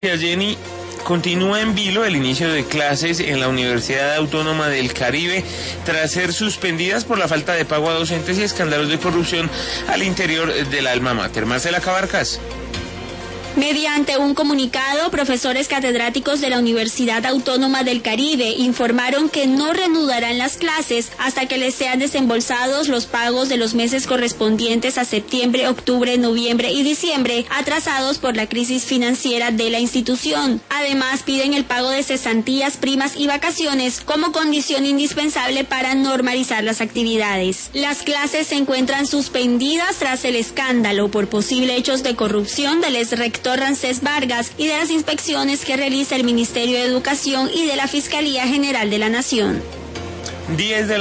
Jenny, continúa en vilo el inicio de clases en la Universidad Autónoma del Caribe tras ser suspendidas por la falta de pago a docentes y escándalos de corrupción al interior del alma mater. Marcela Cabarcas. Mediante un comunicado, profesores catedráticos de la Universidad Autónoma del Caribe informaron que no reanudarán las clases hasta que les sean desembolsados los pagos de los meses correspondientes a septiembre, octubre, noviembre y diciembre, atrasados por la crisis financiera de la institución. Además, piden el pago de cesantías, primas y vacaciones como condición indispensable para normalizar las actividades. Las clases se encuentran suspendidas tras el escándalo por posibles hechos de corrupción del exrector Rancés Vargas y de las inspecciones que realiza el Ministerio de Educación y de la Fiscalía General de la Nación. 10 de